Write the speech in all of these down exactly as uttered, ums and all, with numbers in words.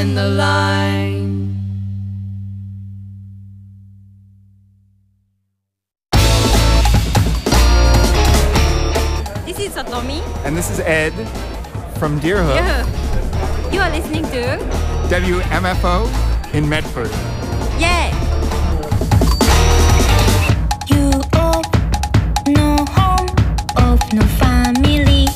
in the line. This is Satomi. And this is Ed from Deerhook. Yeah. You are listening to W M F O in Medford. Yeah. You of no home, of no family.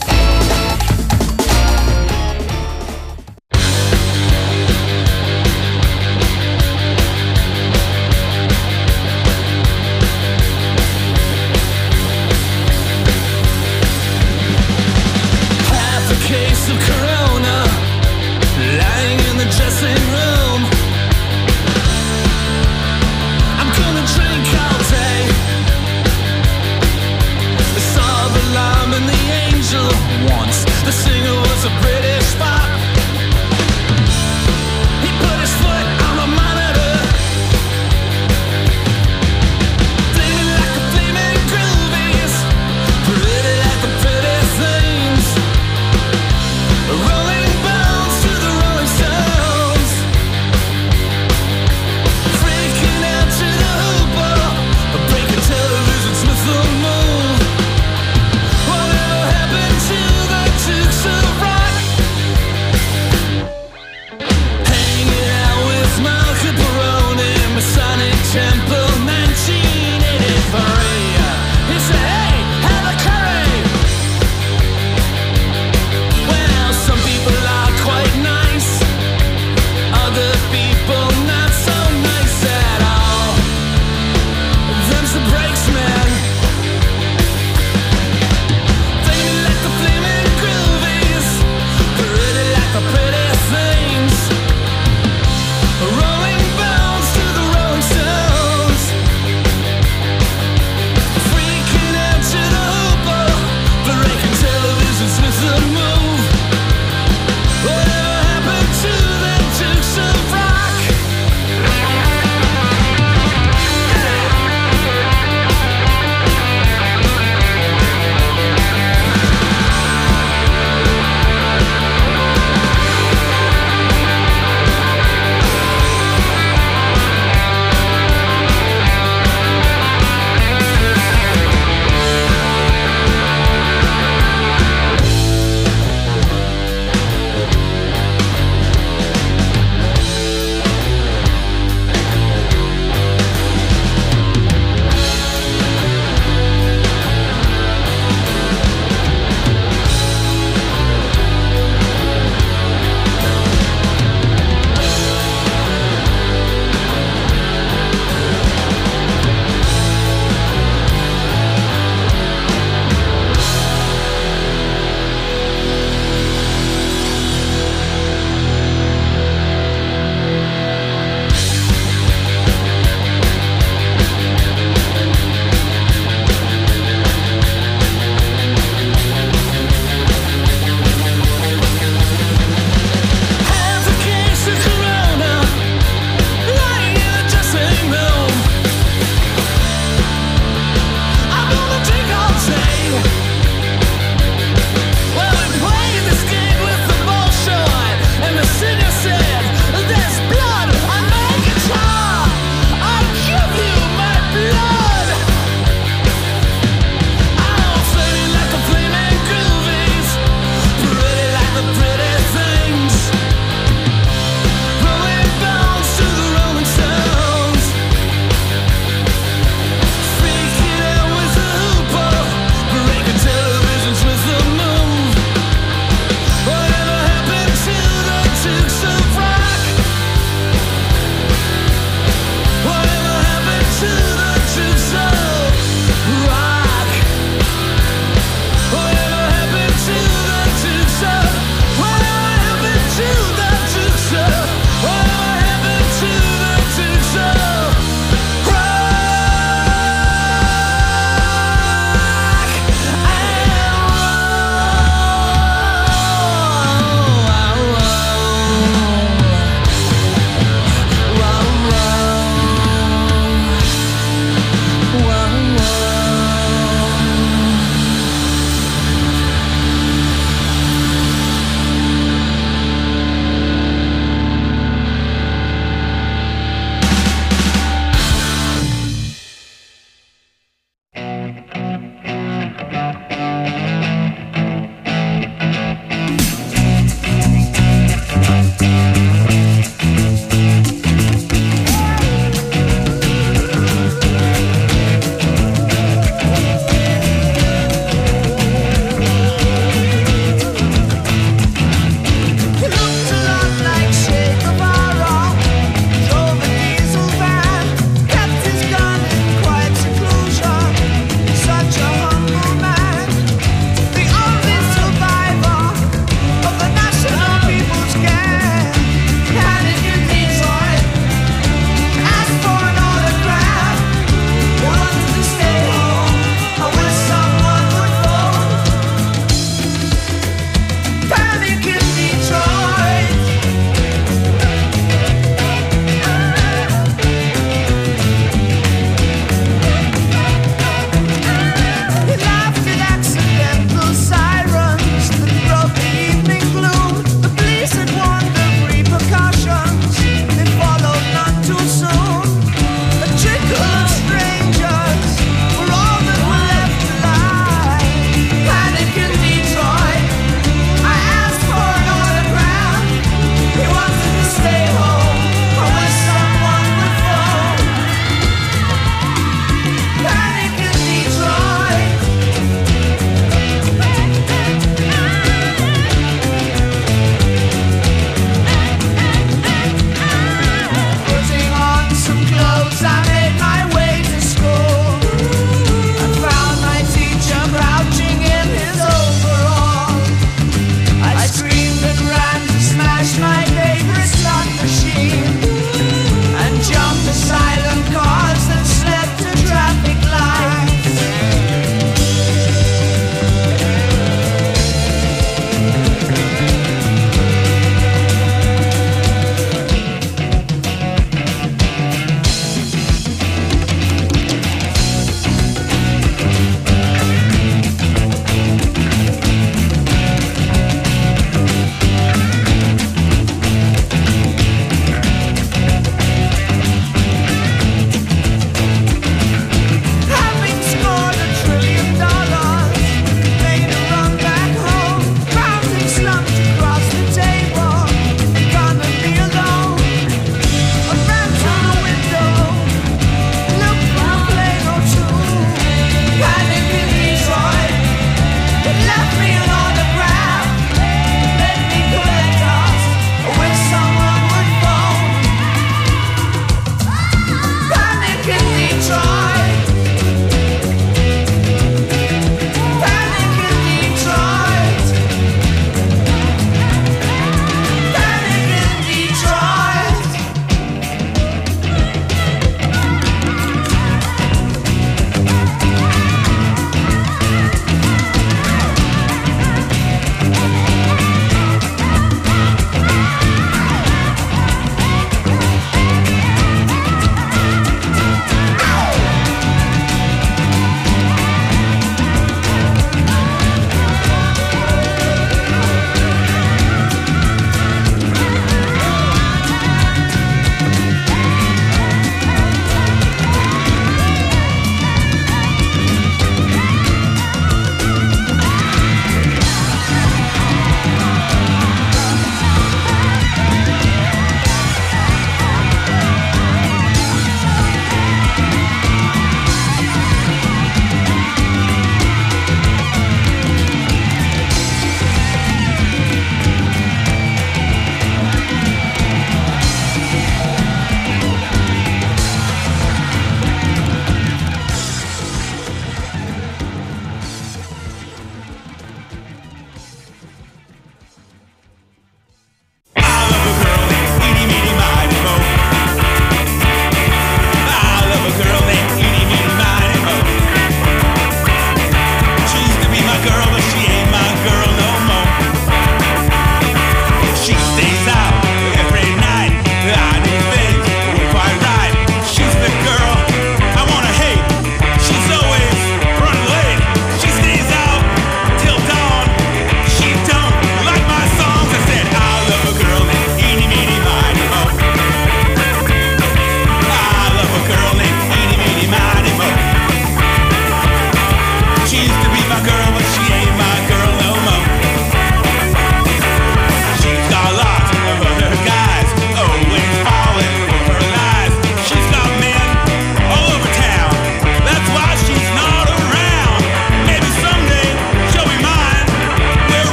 Half a case of Corona, lying in the dressing room. I'm gonna drink all day. I saw the lamb and the angel once. The singer was a British pop. He put his foot on the monitor, flaming like the flaming groovies, pretty like the pretty things. Rolling bones to the Rolling Stones, freaking out to the hooper, breaking televisions with the moon. Whatever happened to the Dukes of Rock?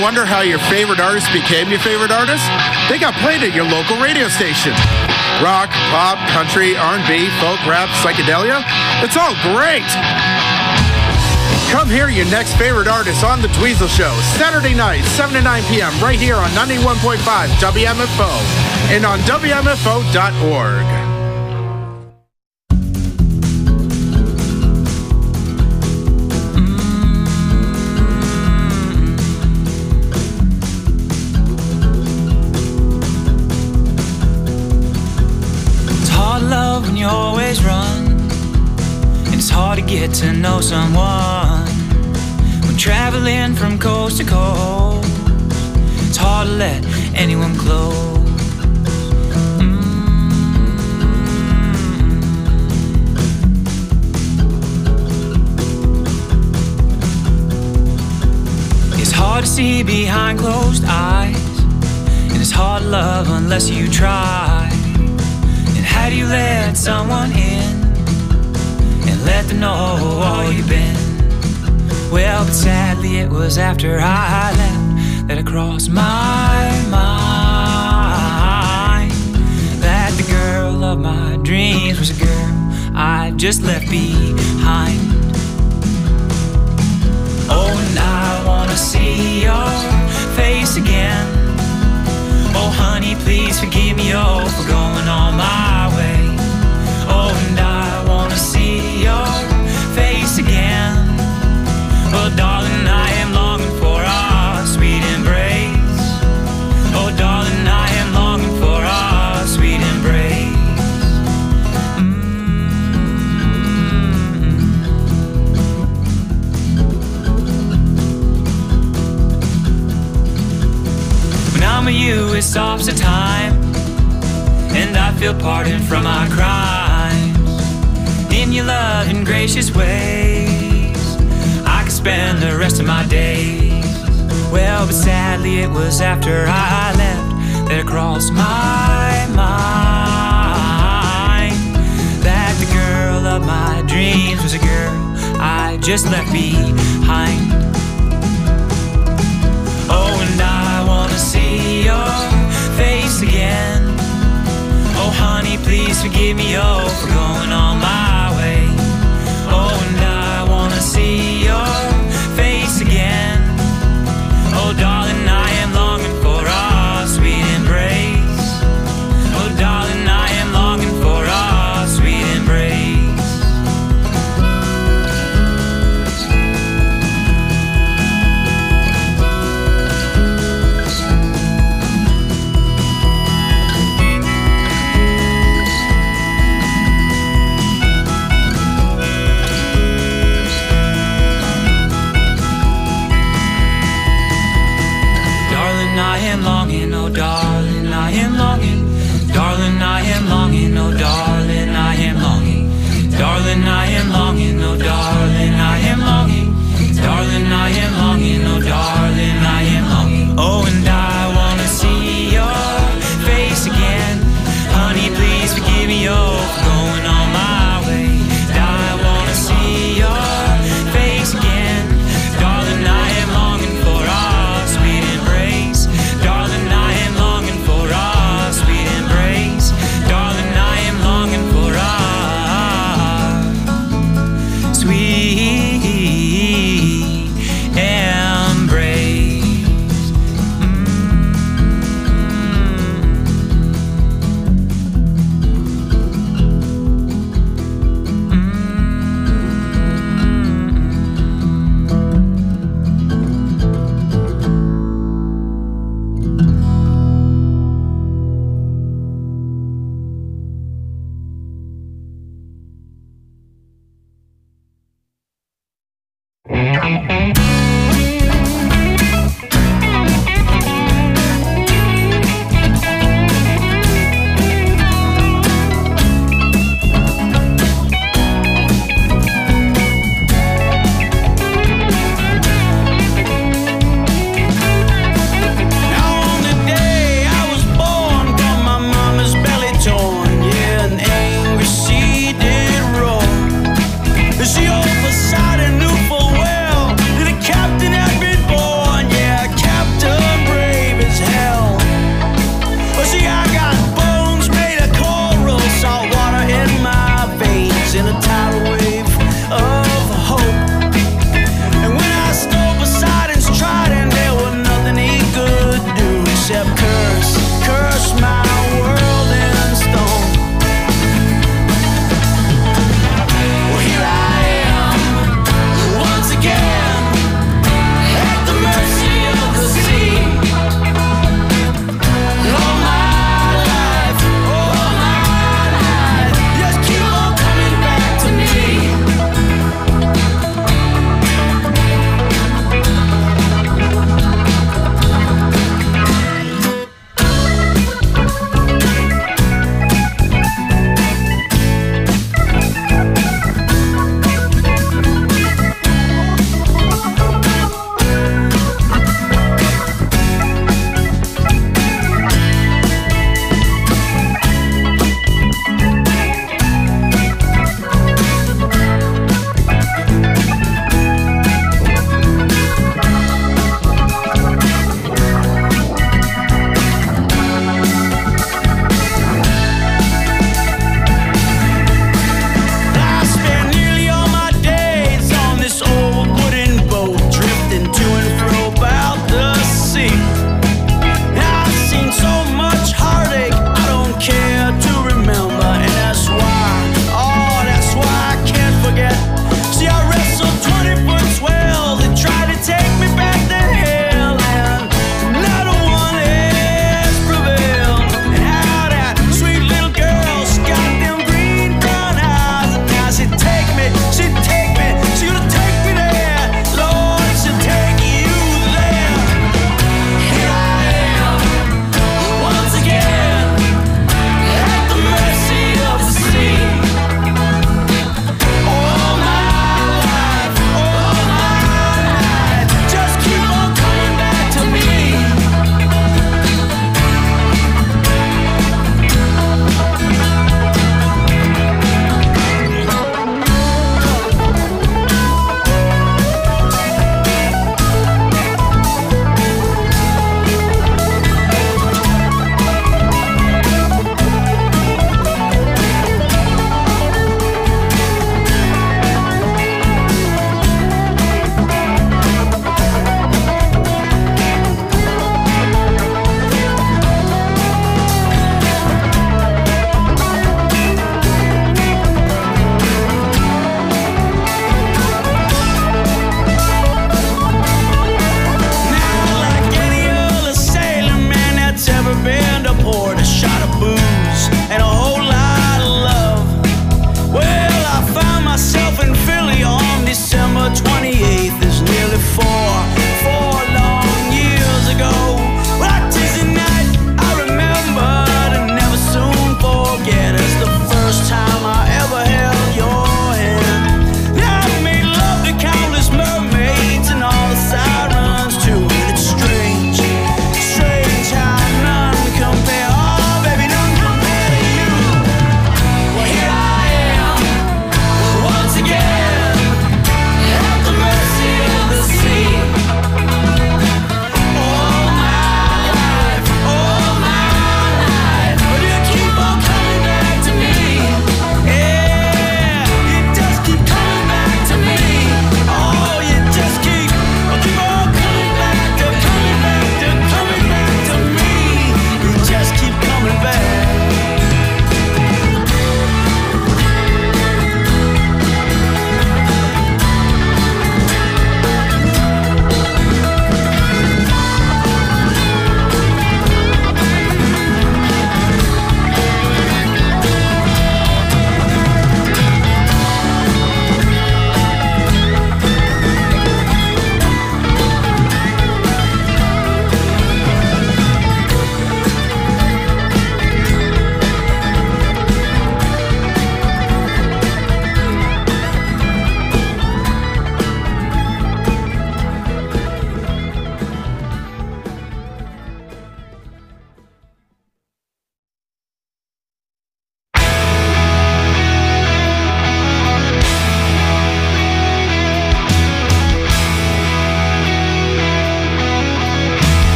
wonder how your favorite artist became your favorite artist? They got played at your local radio station. Rock, pop, country, R and B, folk, rap, psychedelia. It's all great. Come hear your next favorite artist on The Dweezil Show, Saturday night, seven to nine p.m. right here on ninety-one point five W M F O and on W M F O dot org. You always run, and it's hard to get to know someone when traveling from coast to coast. It's hard to let anyone close. Mm. It's hard to see behind closed eyes, and it's hard to love unless you try. How do you let someone in and let them know all you've been? Well, but sadly it was after I left that it crossed my mind that the girl of my dreams was a girl I just left behind. Oh, and I wanna see your face again. Oh, honey, please forgive me, oh, for going on my way. Oh, and I wanna see your face again. Oh, darling, I am longing for our sweet embrace. Oh, darling, I am longing for our sweet embrace. Mm-hmm. When I'm with you, it stops the time, and I feel pardoned from my crimes. In your loving, gracious ways, I could spend the rest of my days. Well, but sadly it was after I left that it crossed my mind that the girl of my dreams was a girl I just left behind. Oh, and I wanna see your face again. Oh, honey, please forgive me, oh, for going on my way. Oh, and I wanna see your face again. Oh, darling, I am longing for our sweet embrace. Oh, darling, I am longing for our sweet embrace.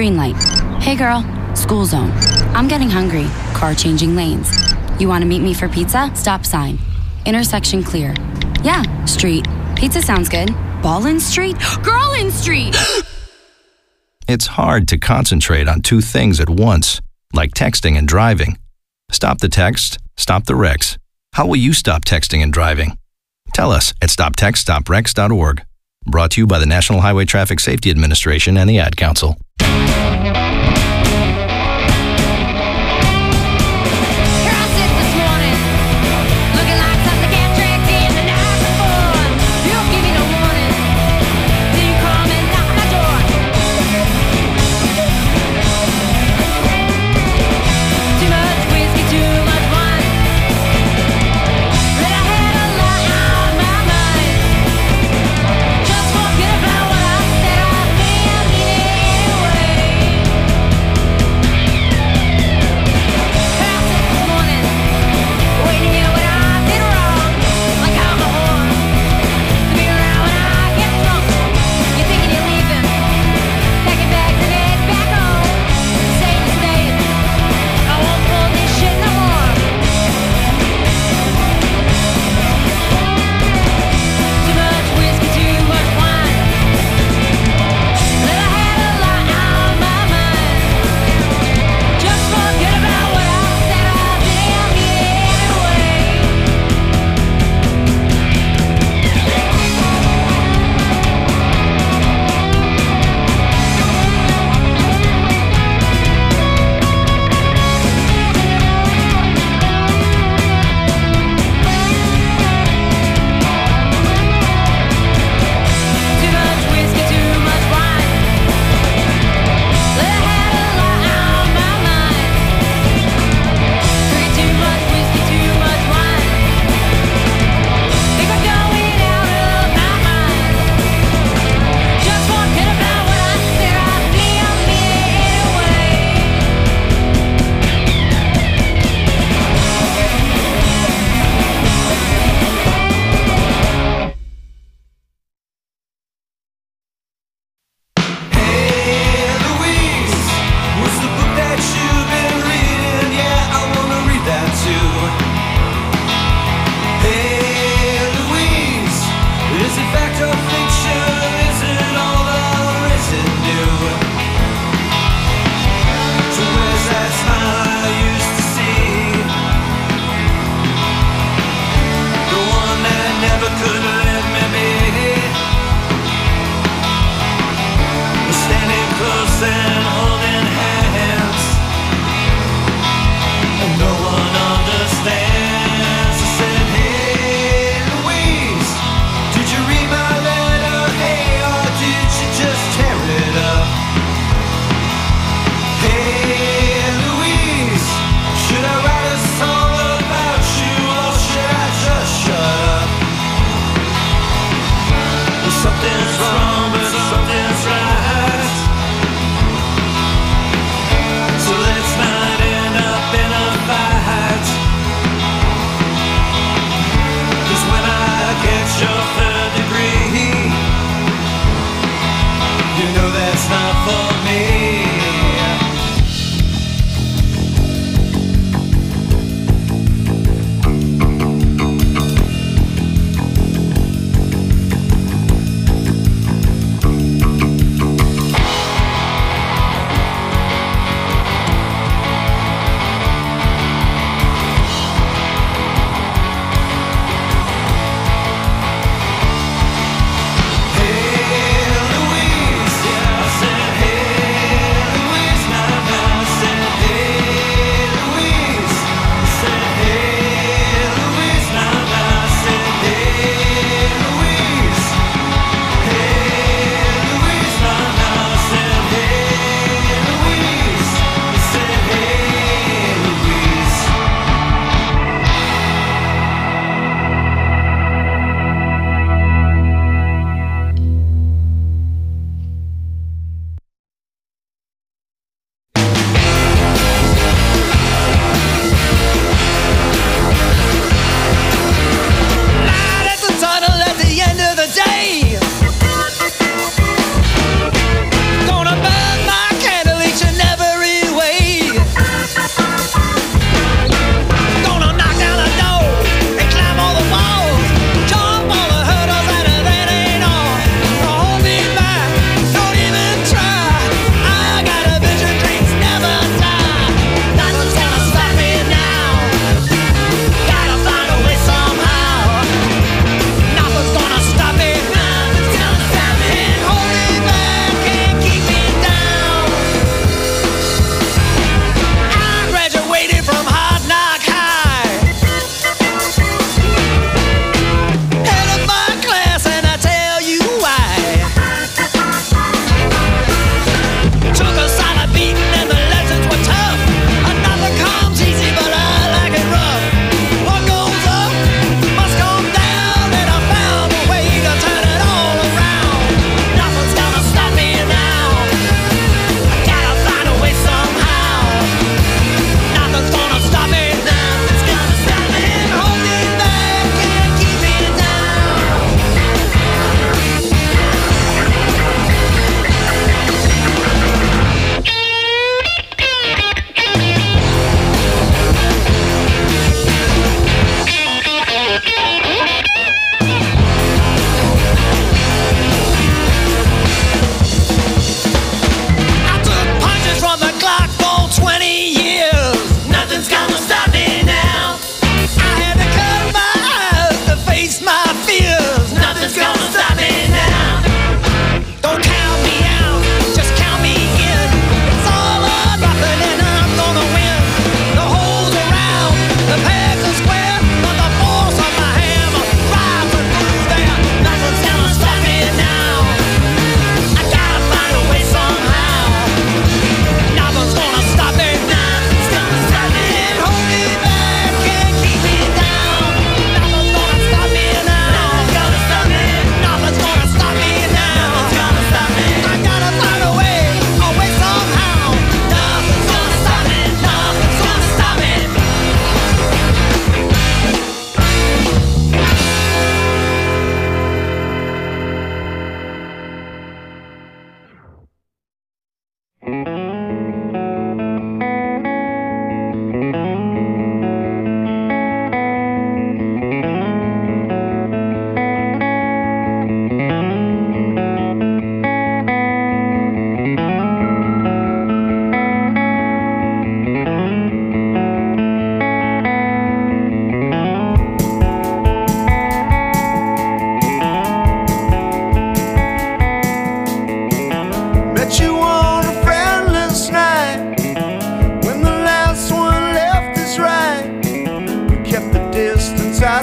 Green light. Hey girl, school zone. I'm getting hungry. Car changing lanes. You want to meet me for pizza? Stop sign. Intersection clear. Yeah, street. Pizza sounds good. Ballin Street? Girlin Street! It's hard to concentrate on two things at once, like texting and driving. Stop the text, stop the wrecks. How will you stop texting and driving? Tell us at stop text stop wrecks dot org. Brought to you by the National Highway Traffic Safety Administration and the Ad Council.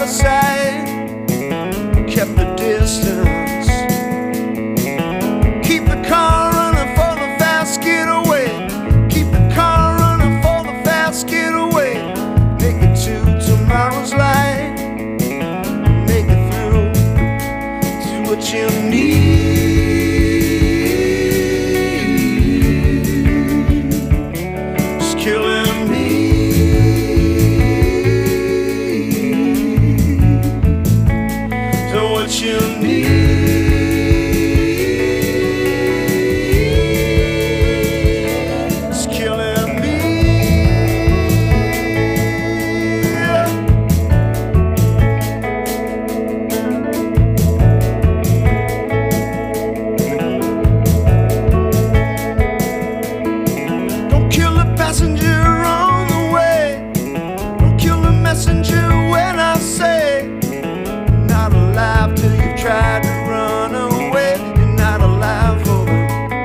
side, kept the distance. Keep the car running for the fast getaway. Keep the car running for the fast getaway. Make it to tomorrow's light. Make it through to what you need. It's killing me. So what you need. Tried to run away, you're not alive for them.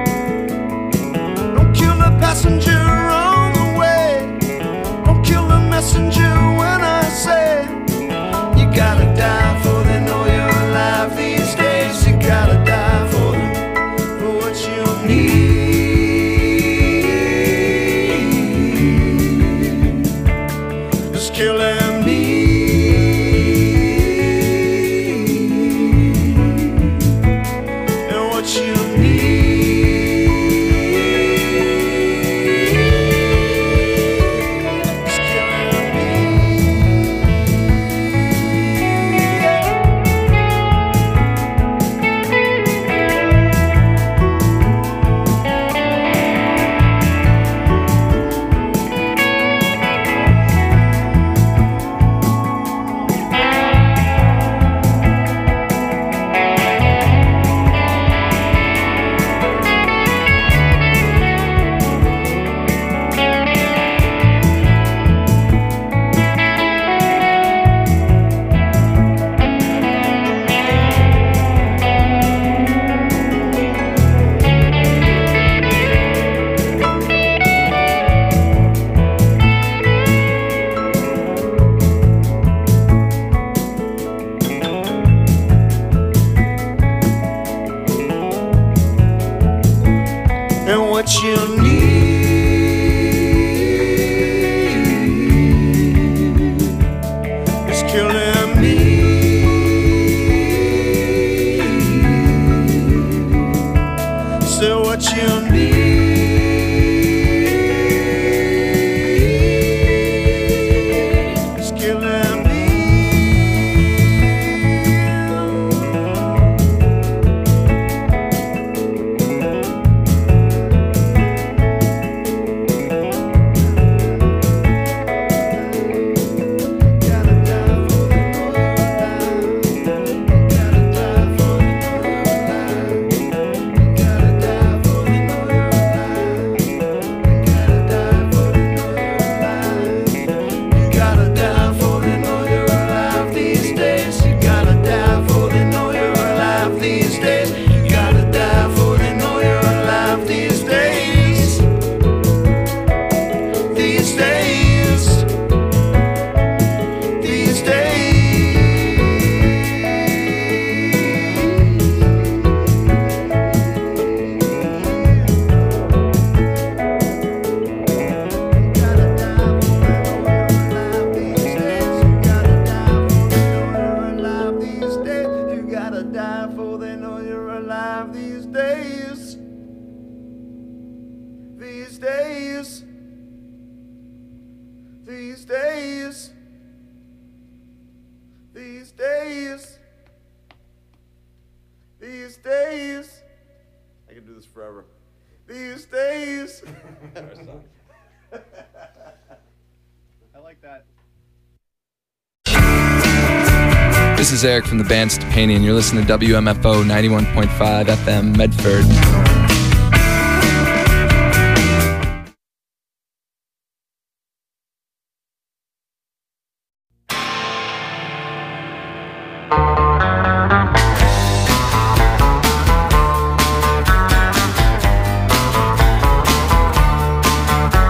Don't kill the passenger on the way. Don't kill the messenger when I say you gotta die for they know you're alive these days. You gotta die for them, for what you need. It's killing me. What you need is killing me. So what you need is killing me. These days, these days, these days, these days. I can do this forever. These days. I like that. This is Eric from the band Stepanian. You're listening to W M F O ninety-one point five F M Medford.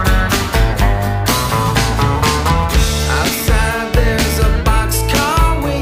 Outside there's a boxcar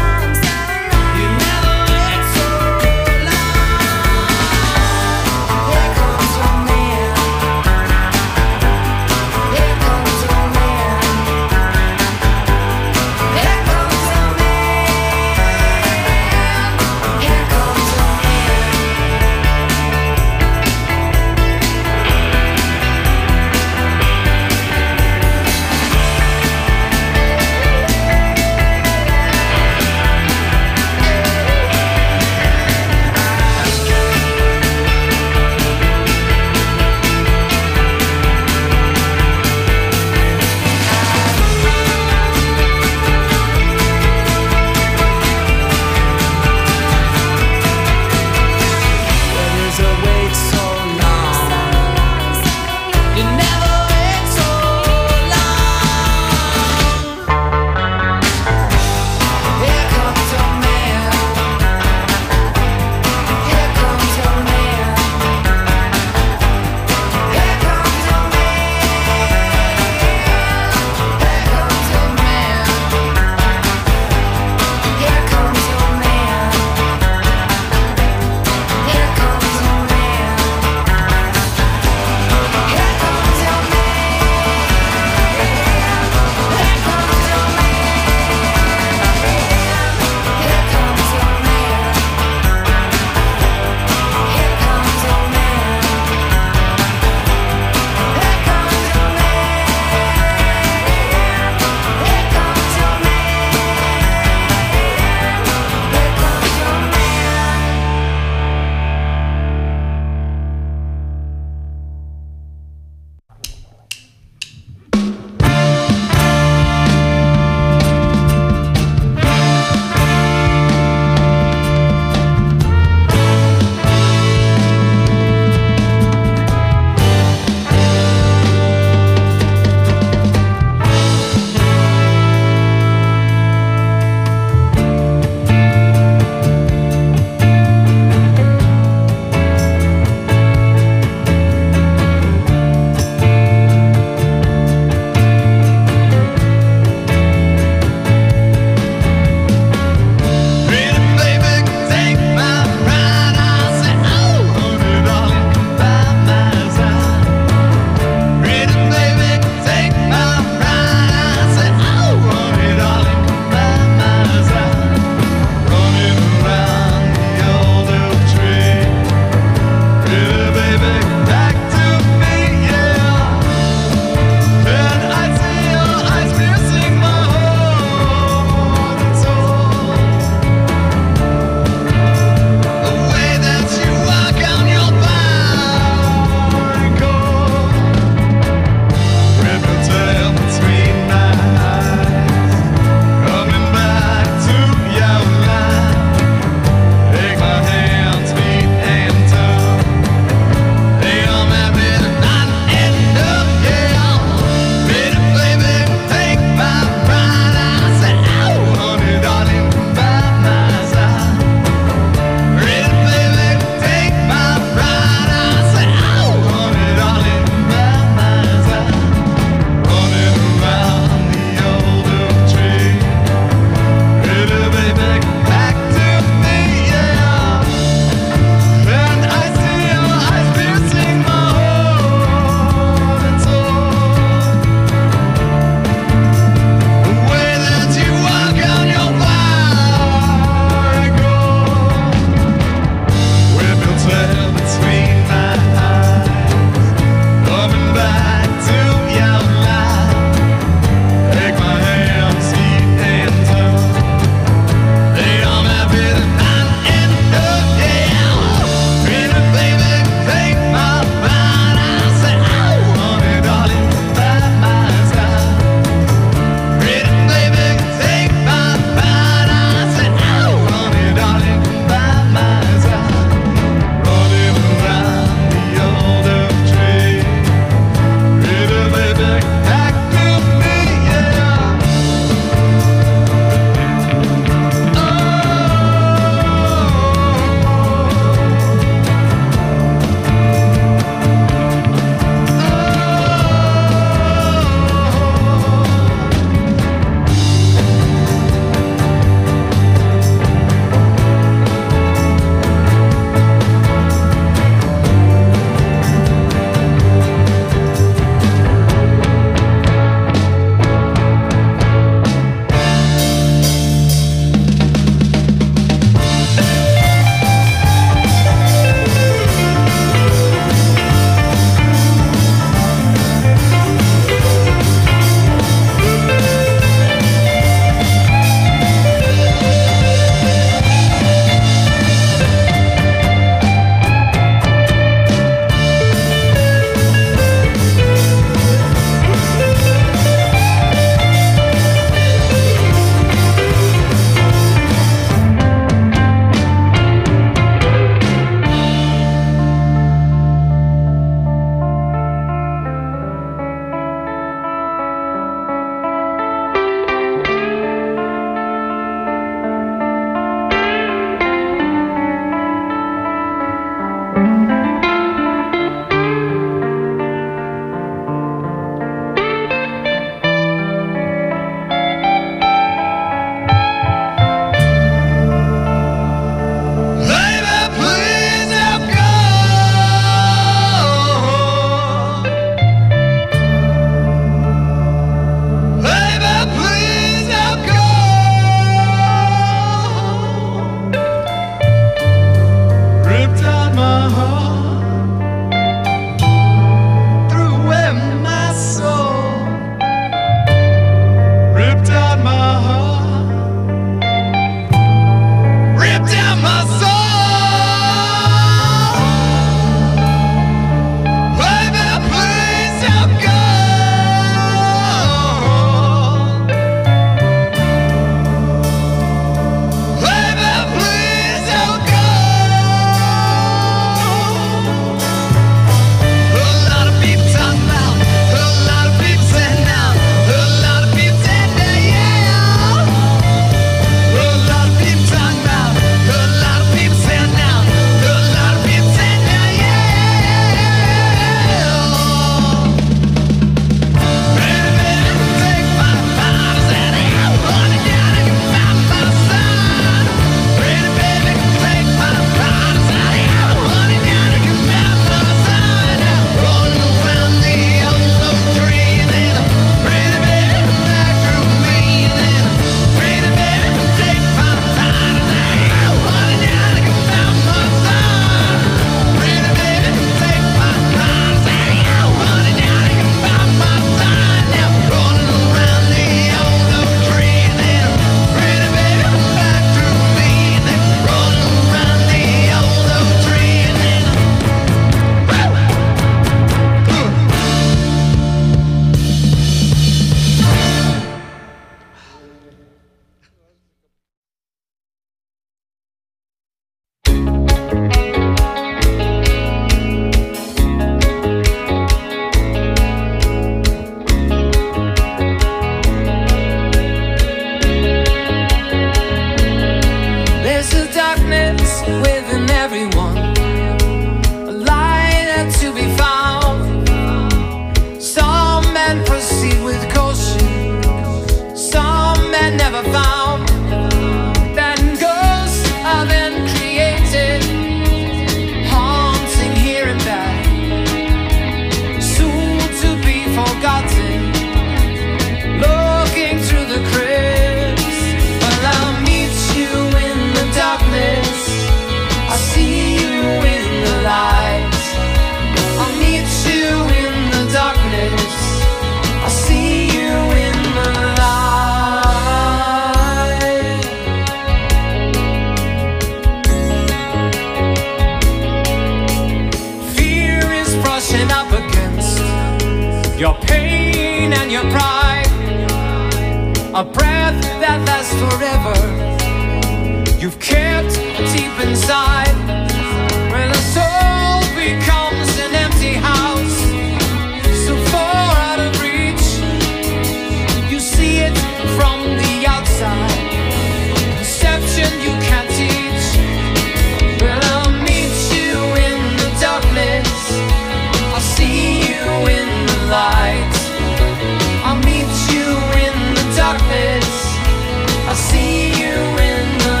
a breath that lasts forever. You've kept deep inside. When a soul becomes an empty house, so far out of reach, you see it from the outside. Perception you can't teach. Well, I'll meet you in the darkness, I'll see you in the light. I'll meet you in the darkness, I'll see you in the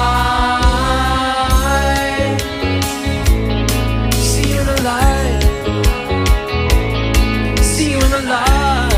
light. See you in the light. See you in the light.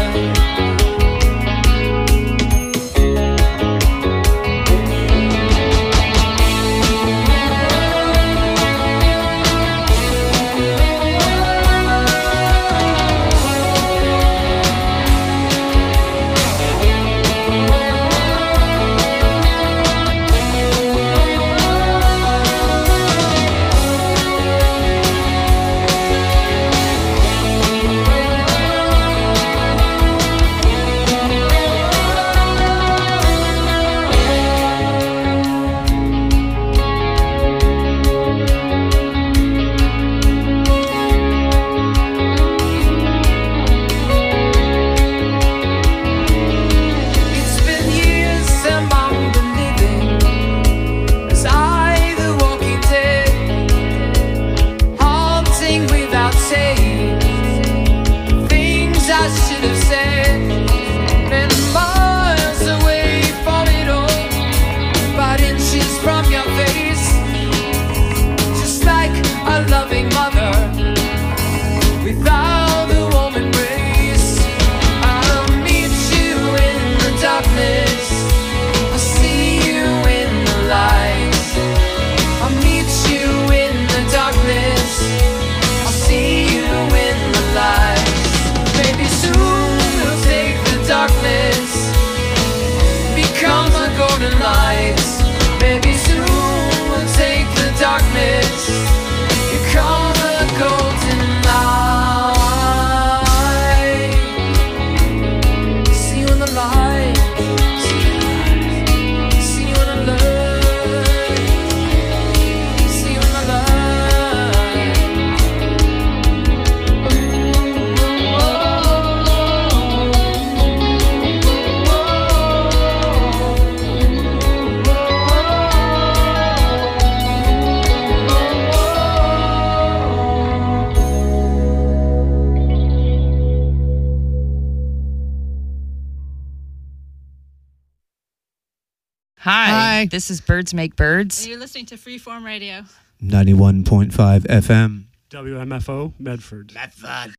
Hi, this is Birds Make Birds. And you're listening to Freeform Radio. ninety-one point five F M. W M F O, Medford. Medford.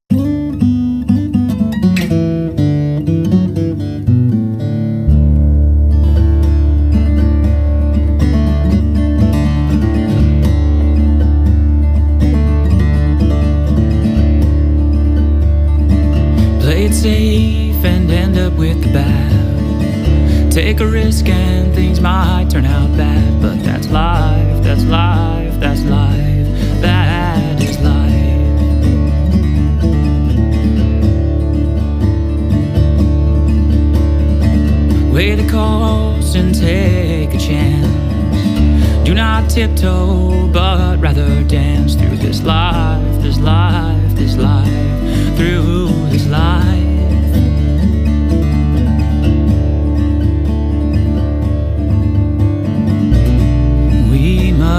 Play it safe and end up with the bad. Take a risk and things might turn out bad, but that's life, that's life, that's life, that is life. Weigh the cost and take a chance. Do not tiptoe, but rather dance through this life, this life, this life.